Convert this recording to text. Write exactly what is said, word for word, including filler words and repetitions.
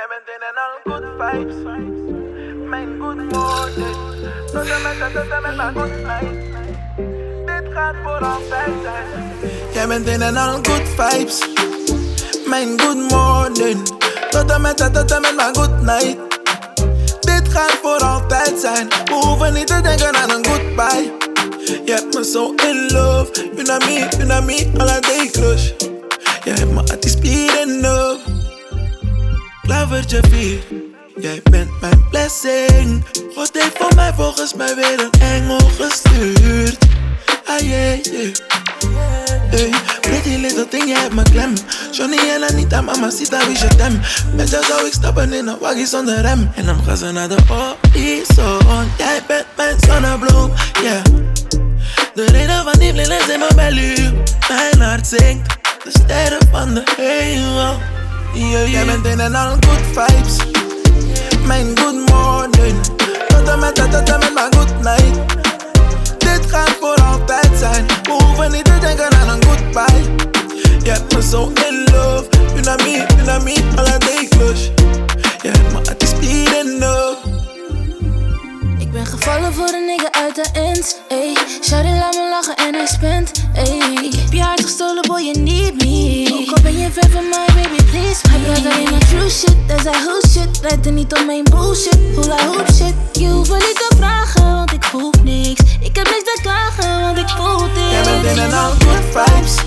Jij bent in en al good vibes. Mijn good morning. Tot en met, tot en met mijn good night. Dit gaat voor altijd zijn. Jij bent in en al good vibes. Mijn good morning. Tot en met, tot en met mijn good night. Dit gaat voor altijd zijn. We hoeven niet te denken aan een goodbye. Je hebt me zo in love. You know me, you know me, all day crush. Je hebt me at die spier in love. Klavertje vier. Jij bent mijn blessing. God heeft voor mij volgens mij weer een engel gestuurd. Ah yeah, yeah. Hey, pretty little thing, jij hebt me klem. Johnny en Anita, mamacita, wie je tem. Met jou zou ik stappen in een waggie zonder rem. En dan gaan ze naar de horizon. Jij bent mijn zonnebloem, yeah. De reden van die vlinders in mijn belly. Mijn hart zingt de sterren van de hemel. Yeah, yeah. Jij bent in en al good vibes. Mijn good morning. Tot en met, tot en met mijn good night. Dit gaat voor altijd zijn. We hoeven niet te denken aan een goodbye. Je hebt me zo in love. You know me, you know me, all day crush. Je hebt me at die spier in love. Ik ben gevallen voor een nigga uit de ends, ey. Shawty laat me lachen en hij spent, ey. Ik heb je hart gestolen, boy, you need me. Ook al ben je ver van mij, baby, please me. Hij praat alleen maar true shit, hij zei who shit. Rijdt er niet om mijn bullshit, hula hoop shit. Je hoeft me niet te vragen, want ik hoef niks. Ik heb niks te klagen, want ik voel dit. Jij bent in en al good vibes.